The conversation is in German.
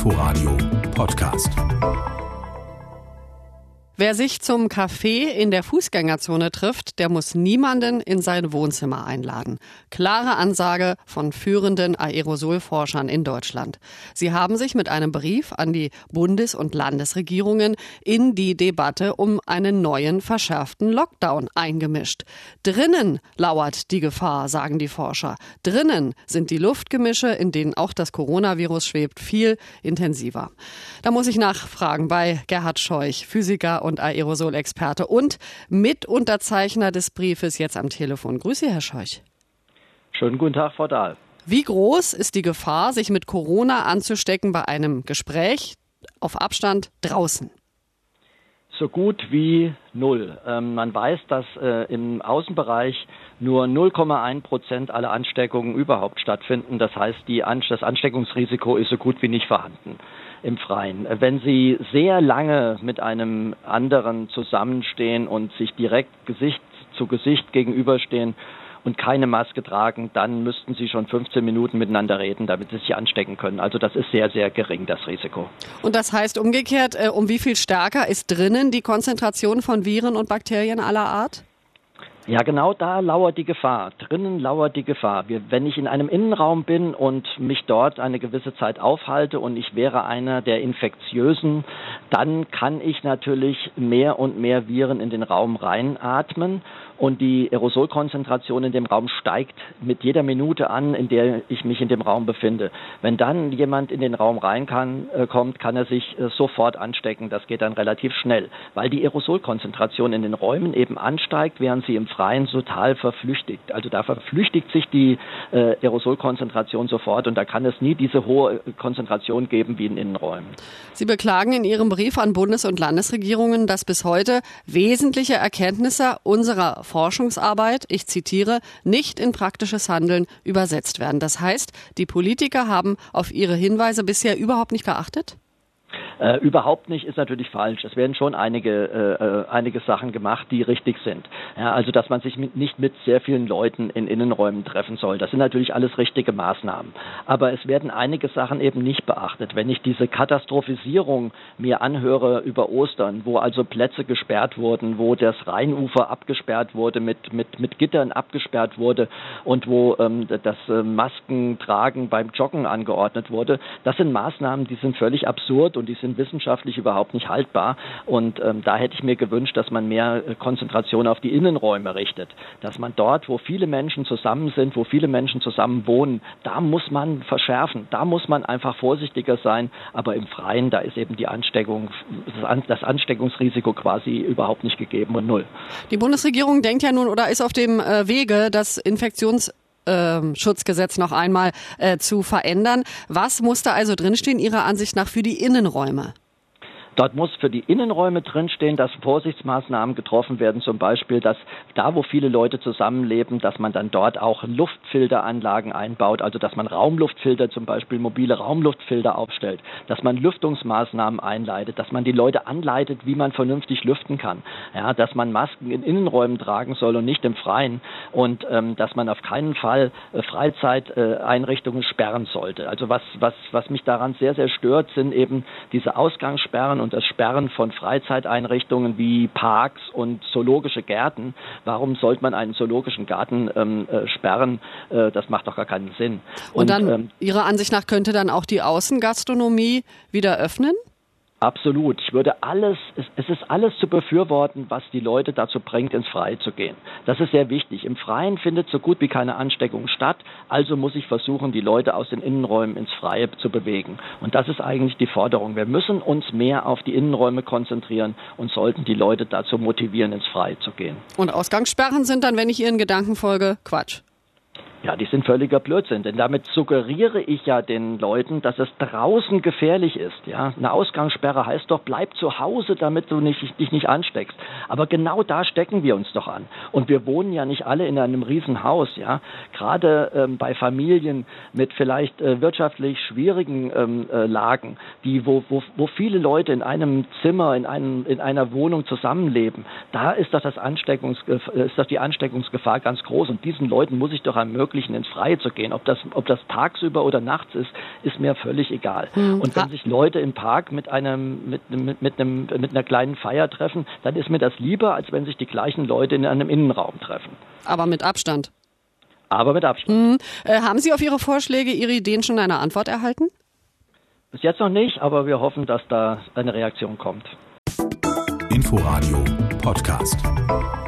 Inforadio Podcast. Wer sich zum Kaffee in der Fußgängerzone trifft, der muss niemanden in sein Wohnzimmer einladen. Klare Ansage von führenden Aerosolforschern in Deutschland. Sie haben sich mit einem Brief an die Bundes- und Landesregierungen in die Debatte um einen neuen verschärften Lockdown eingemischt. Drinnen lauert die Gefahr, sagen die Forscher. Drinnen sind die Luftgemische, in denen auch das Coronavirus schwebt, viel intensiver. Da muss ich nachfragen bei Gerhard Scheuch, Physiker und Aerosolexperte und Mitunterzeichner des Briefes, jetzt am Telefon. Grüße, Herr Scheuch. Schönen guten Tag, Frau Dahl. Wie groß ist die Gefahr, sich mit Corona anzustecken bei einem Gespräch auf Abstand draußen? So gut wie null. Man weiß, dass im Außenbereich nur 0,1% aller Ansteckungen überhaupt stattfinden. Das heißt, das Ansteckungsrisiko ist so gut wie nicht vorhanden im Freien. Wenn Sie sehr lange mit einem anderen zusammenstehen und sich direkt Gesicht zu Gesicht gegenüberstehen und keine Maske tragen, dann müssten Sie schon 15 Minuten miteinander reden, damit Sie sich anstecken können. Also das ist sehr, sehr gering, das Risiko. Und das heißt umgekehrt, um wie viel stärker ist drinnen die Konzentration von Viren und Bakterien aller Art? Ja, genau da lauert die Gefahr. Drinnen lauert die Gefahr. Wenn ich in einem Innenraum bin und mich dort eine gewisse Zeit aufhalte und ich wäre einer der Infektiösen, dann kann ich natürlich mehr und mehr Viren in den Raum reinatmen. Und die Aerosolkonzentration in dem Raum steigt mit jeder Minute an, in der ich mich in dem Raum befinde. Wenn dann jemand in den Raum kommt, kann er sich sofort anstecken. Das geht dann relativ schnell, weil die Aerosolkonzentration in den Räumen eben ansteigt, während sie im Freien total verflüchtigt. Also da verflüchtigt sich die Aerosolkonzentration sofort und da kann es nie diese hohe Konzentration geben wie in Innenräumen. Sie beklagen in Ihrem Brief an Bundes- und Landesregierungen, dass bis heute wesentliche Erkenntnisse unserer Forschungsarbeit, ich zitiere, nicht in praktisches Handeln übersetzt werden. Das heißt, die Politiker haben auf ihre Hinweise bisher überhaupt nicht geachtet? Überhaupt nicht ist natürlich falsch. Es werden schon einige Sachen gemacht, die richtig sind. Ja, also dass man sich nicht mit sehr vielen Leuten in Innenräumen treffen soll. Das sind natürlich alles richtige Maßnahmen. Aber es werden einige Sachen eben nicht beachtet. Wenn ich diese Katastrophisierung mir anhöre über Ostern, wo also Plätze gesperrt wurden, wo das Rheinufer abgesperrt wurde, mit Gittern abgesperrt wurde und wo das Maskentragen beim Joggen angeordnet wurde, das sind Maßnahmen, die sind völlig absurd und die sind wissenschaftlich überhaupt nicht haltbar. Und da hätte ich mir gewünscht, dass man mehr Konzentration auf die Innenräume richtet. Dass man dort, wo viele Menschen zusammen sind, wo viele Menschen zusammen wohnen, da muss man verschärfen. Da muss man einfach vorsichtiger sein. Aber im Freien, da ist eben das Ansteckungsrisiko quasi überhaupt nicht gegeben und null. Die Bundesregierung denkt ja nun oder ist auf dem Wege, das Infektionsschutzgesetz noch einmal zu verändern. Was muss da also drinstehen, Ihrer Ansicht nach, für die Innenräume? Dort muss für die Innenräume drinstehen, dass Vorsichtsmaßnahmen getroffen werden, zum Beispiel, dass da, wo viele Leute zusammenleben, dass man dann dort auch Luftfilteranlagen einbaut, also dass man Raumluftfilter, zum Beispiel mobile Raumluftfilter aufstellt, dass man Lüftungsmaßnahmen einleitet, dass man die Leute anleitet, wie man vernünftig lüften kann, ja, dass man Masken in Innenräumen tragen soll und nicht im Freien und dass man auf keinen Fall Freizeiteinrichtungen sperren sollte. Also was mich daran sehr, sehr stört, sind eben diese Ausgangssperren und das Sperren von Freizeiteinrichtungen wie Parks und zoologische Gärten. Warum sollte man einen zoologischen Garten sperren? Das macht doch gar keinen Sinn. Und dann, Ihrer Ansicht nach, könnte dann auch die Außengastronomie wieder öffnen? Absolut. Es ist alles zu befürworten, was die Leute dazu bringt, ins Freie zu gehen. Das ist sehr wichtig. Im Freien findet so gut wie keine Ansteckung statt. Also muss ich versuchen, die Leute aus den Innenräumen ins Freie zu bewegen. Und das ist eigentlich die Forderung. Wir müssen uns mehr auf die Innenräume konzentrieren und sollten die Leute dazu motivieren, ins Freie zu gehen. Und Ausgangssperren sind dann, wenn ich Ihren Gedanken folge, Quatsch. Ja, die sind völliger Blödsinn, denn damit suggeriere ich ja den Leuten, dass es draußen gefährlich ist. Ja, eine Ausgangssperre heißt doch, bleib zu Hause, damit du dich nicht ansteckst. Aber genau da stecken wir uns doch an. Und wir wohnen ja nicht alle in einem Riesenhaus. Ja, gerade bei Familien mit vielleicht wirtschaftlich schwierigen Lagen, wo viele Leute in einem Zimmer, in einer Wohnung zusammenleben, da ist doch die Ansteckungsgefahr ganz groß. Und diesen Leuten muss ich doch ermöglichen, ermöglichen, ins Freie zu gehen. Ob das tagsüber oder nachts ist mir völlig egal. Und wenn sich Leute im Park mit einer kleinen Feier treffen, dann ist mir das lieber, als wenn sich die gleichen Leute in einem Innenraum treffen. Aber mit Abstand. Aber mit Abstand. Haben Sie auf Ihre Vorschläge, Ihre Ideen schon eine Antwort erhalten? Bis jetzt noch nicht, aber wir hoffen, dass da eine Reaktion kommt. Inforadio Podcast.